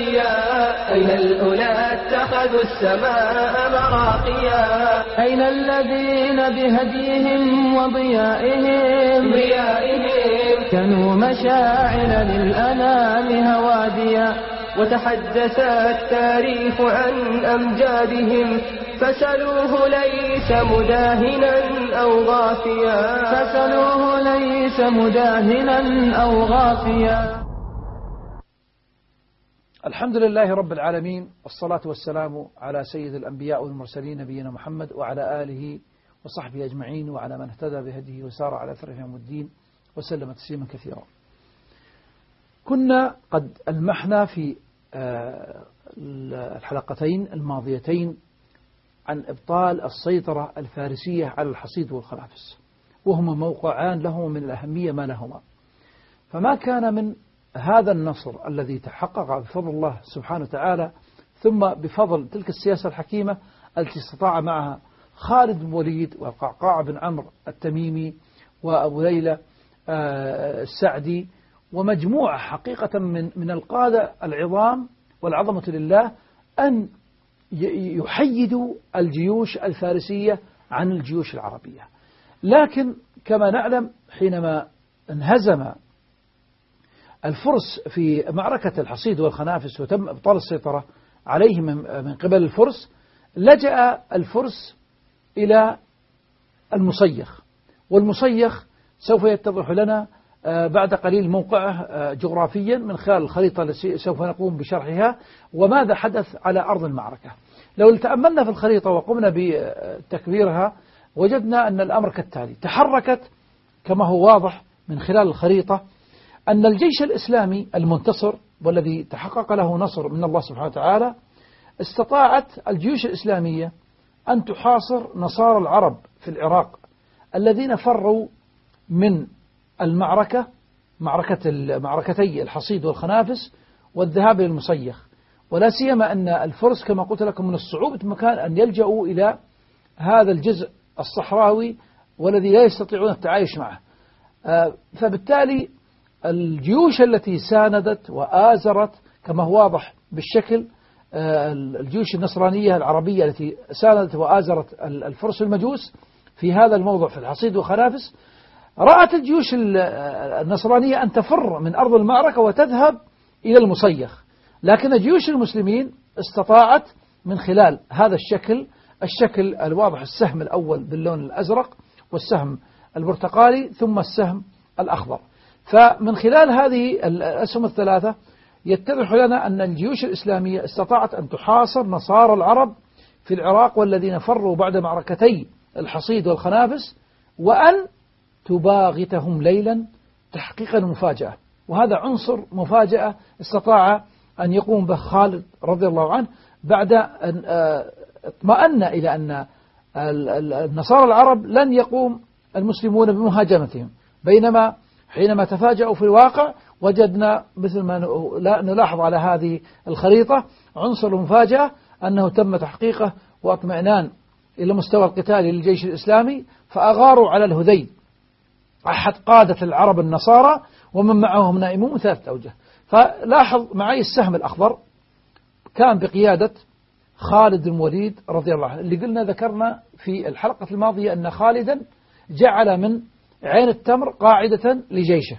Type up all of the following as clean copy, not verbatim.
ناديا، أين الأولى اتخذوا السماء مراقيا، أين الذين بهديهم وضيائهم كانوا مشاعل للأنام هواديا. وتحدث التاريخ عن أمجادهم فسلوه ليس مداهنا أو غافيا. الحمد لله رب العالمين، والصلاة والسلام على سيد الأنبياء والمرسلين نبينا محمد وعلى آله وصحبه أجمعين وعلى من اهتدى بهديه وسار على أثره يوم الدين وسلم تسليما كثيرا. كنا قد ألمحنا في الحلقتين الماضيتين عن إبطال السيطرة الفارسية على الحصيد والخنافس، وهما موقعان لهما من الأهمية ما لهما. فما كان من هذا النصر الذي تحقق بفضل الله سبحانه وتعالى، ثم بفضل تلك السياسة الحكيمة التي استطاع معها خالد بن وليد والقعقاع بن عمرو التميمي وأبو ليلى السعدي ومجموعة حقيقة من القادة العظام والعظمة لله، أن يحيدوا الجيوش الفارسية عن الجيوش العربية. لكن كما نعلم، حينما انهزم الفرس في معركة الحصيد والخنافس وتم إبطال السيطرة عليهم من قبل الفرس، لجأ الفرس إلى المصيخ، والمصيخ سوف يتضح لنا بعد قليل موقعه جغرافيا من خلال الخريطة التي سوف نقوم بشرحها وماذا حدث على أرض المعركة. لو تأملنا في الخريطة وقمنا بتكبيرها وجدنا أن الأمر كالتالي: تحركت كما هو واضح من خلال الخريطة أن الجيش الإسلامي المنتصر والذي تحقق له نصر من الله سبحانه وتعالى، استطاعت الجيوش الإسلامية أن تحاصر نصارى العرب في العراق الذين فروا من المعركة، معركتي الحصيد والخنافس والذهاب إلى المصيخ. ولا سيما أن الفرس كما قلت لكم من الصعوبة مكان أن يلجأوا إلى هذا الجزء الصحراوي والذي لا يستطيعون التعايش معه. فبالتالي الجيوش التي ساندت وآزرت كما هو واضح بالشكل، الجيوش النصرانية العربية التي ساندت وآزرت الفرس المجوس في هذا الموضع في الحصيد والخنافس، رأت الجيوش النصرانية أن تفر من أرض المعركة وتذهب إلى المصيخ، لكن جيوش المسلمين استطاعت من خلال هذا الشكل الواضح، السهم الأول باللون الأزرق والسهم البرتقالي ثم السهم الأخضر. فمن خلال هذه الأسهم الثلاثة يتضح لنا أن الجيوش الإسلامية استطاعت أن تحاصر نصارى العرب في العراق والذين فروا بعد معركتي الحصيد والخنافس، وأن تباغتهم ليلا تحقيقا مفاجأة. وهذا عنصر مفاجأة استطاع أن يقوم به خالد رضي الله عنه بعد أن اطمأن إلى أن النصارى العرب لن يقوم المسلمون بمهاجمتهم، بينما حينما تفاجأوا في الواقع وجدنا مثل ما نلاحظ على هذه الخريطة عنصر المفاجأة أنه تم تحقيقه واطمئنان إلى مستوى القتال للجيش الإسلامي، فأغاروا على الهذيل أحد قادة العرب النصارى ومن معهم نائمون 3 أوجه. فلاحظ معي السهم الأخضر كان بقيادة خالد بن وليد رضي الله عنه، اللي قلنا ذكرنا في الحلقة الماضية أن خالدا جعل من عين التمر قاعدة لجيشه.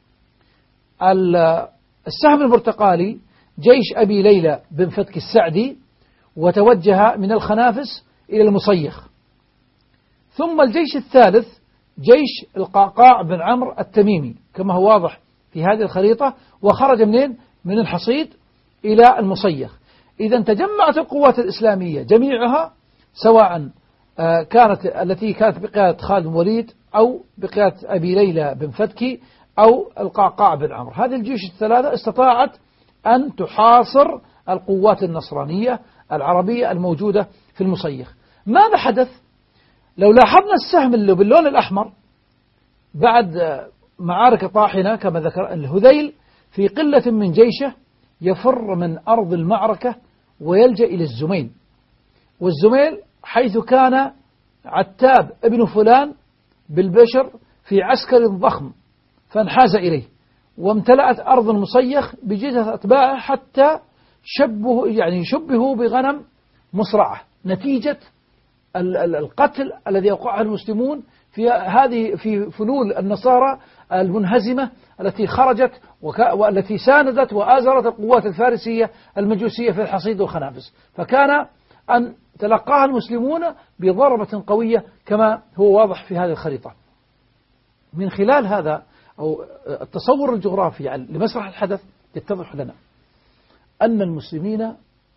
السهم البرتقالي جيش أبي ليلى بن فتك السعدي، وتوجه من الخنافس إلى المصيخ. ثم الجيش الثالث جيش القعقاع بن عمرو التميمي كما هو واضح في هذه الخريطة، وخرج من الحصيد إلى المصيخ. إذا تجمعت القوات الإسلامية جميعها، سواء التي كانت بقيادة خالد بن وليد أو بقيادة أبي ليلى بن فتكي أو القعقاع بن عمرو. هذه الجيوش الثلاثة استطاعت أن تحاصر القوات النصرانية العربية الموجودة في المصيخ. ماذا حدث؟ لو لاحظنا السهم اللي باللون الأحمر بعد معارك طاحنة كما ذكر الهذيل في قلة من جيشه يفر من أرض المعركة ويلجأ إلى الزميل، والزميل حيث كان عتاب ابن فلان بالبشر في عسكر ضخم فانحاز إليه، وامتلأت أرض المصيخ بجثث أتباعه حتى شبهوا بغنم مصرعة نتيجة القتل الذي يوقعه المسلمون في فلول النصارى المنهزمة التي خرجت والتي ساندت وآزرت القوات الفارسية المجوسية في الحصيد والخنافس، فكان أن تلقاها المسلمون بضربة قوية كما هو واضح في هذه الخريطة. من خلال هذا أو التصور الجغرافي لمسرح الحدث يتضح لنا أن المسلمين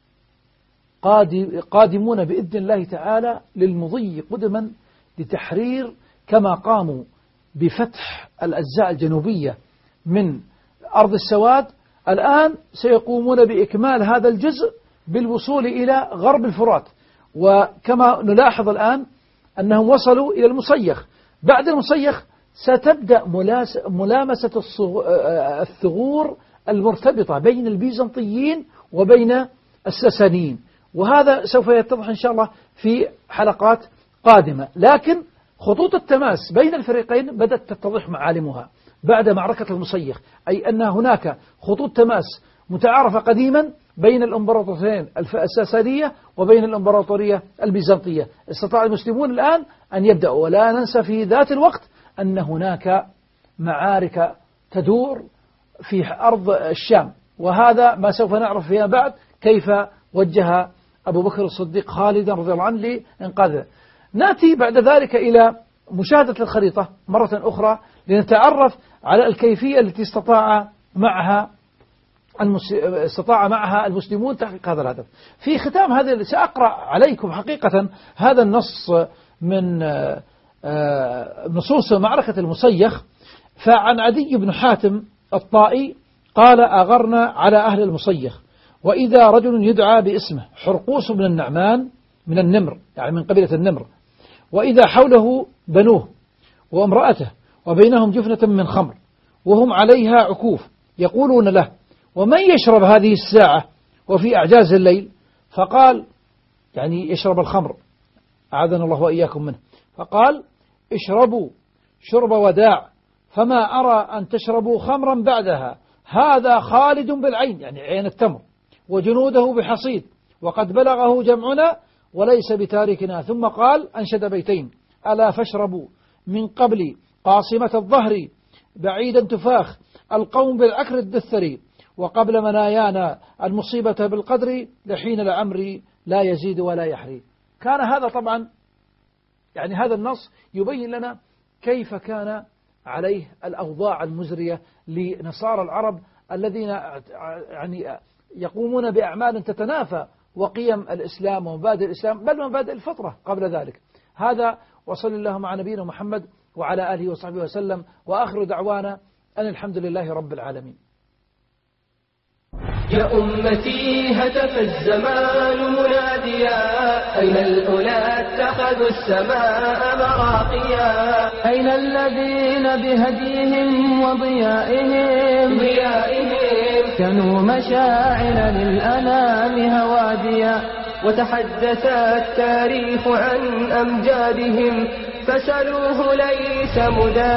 قادمون بإذن الله تعالى للمضي قدما لتحرير، كما قاموا بفتح الأجزاء الجنوبية من أرض السواد، الآن سيقومون بإكمال هذا الجزء بالوصول إلى غرب الفرات. وكما نلاحظ الآن أنهم وصلوا إلى المصيخ، بعد المصيخ ستبدأ ملامسة الثغور المرتبطة بين البيزنطيين وبين الساسانيين، وهذا سوف يتضح إن شاء الله في حلقات قادمة. لكن خطوط التماس بين الفريقين بدأت تتضح معالمها بعد معركة المصيخ، أي أن هناك خطوط تماس متعارفة قديما بين الإمبراطوريتين الساسانية وبين الإمبراطورية البيزنطية. استطاع المسلمون الآن أن يبدأوا، ولا ننسى في ذات الوقت أن هناك معارك تدور في أرض الشام، وهذا ما سوف نعرف فيما بعد كيف وجه أبو بكر الصديق خالدا رضي الله عنه لإنقاذه. نأتي بعد ذلك إلى مشاهدة الخريطة مرة أخرى لنتعرف على الكيفية التي استطاع معها المسلمون تحقيق هذا الهدف. في ختام هذا سأقرأ عليكم حقيقة هذا النص من نصوص معركة المصيخ. فعن عدي بن حاتم الطائي قال: أغرنا على أهل المصيخ، وإذا رجل يدعى باسمه حرقوس بن النعمان من النمر، يعني من قبيلة النمر، وإذا حوله بنوه وامرأته وبينهم جفنة من خمر وهم عليها عكوف، يقولون له: ومن يشرب هذه الساعة وفي أعجاز الليل؟ فقال، يعني يشرب الخمر، أعاذنا الله وإياكم منه، فقال: اشربوا شرب وداع، فما أرى أن تشربوا خمرا بعدها، هذا خالد بالعين، يعني عين التمر، وجنوده بحصيد، وقد بلغه جمعنا وليس بتاركنا. ثم قال أنشد بيتين: ألا فاشربوا من قبل قاصمة الظهر بعيدا تفاخ القوم بالعكر الدثري، وقبل منايانا المصيبة بالقدر لحين لعمري لا يزيد ولا يحري. كان هذا طبعا يعني هذا النص يبين لنا كيف كان عليه الأوضاع المزرية لنصارى العرب الذين يعني يقومون بأعمال تتنافى وقيم الإسلام ومبادئ الإسلام، بل ومبادئ الفطرة قبل ذلك. هذا وصلى الله مع نبينا محمد وعلى آله وصحبه وسلم، وآخر دعوانا أن الحمد لله رب العالمين. يا أمتي هتف الزمان مناديا، أين الأولى اتخذوا السماء مراقيا؟ أين الذين بهديهم وضيائهم كانوا مشاعر للأنام هواديا؟ وتحدث التاريخ عن أمجادهم، فسلوه ليس مدى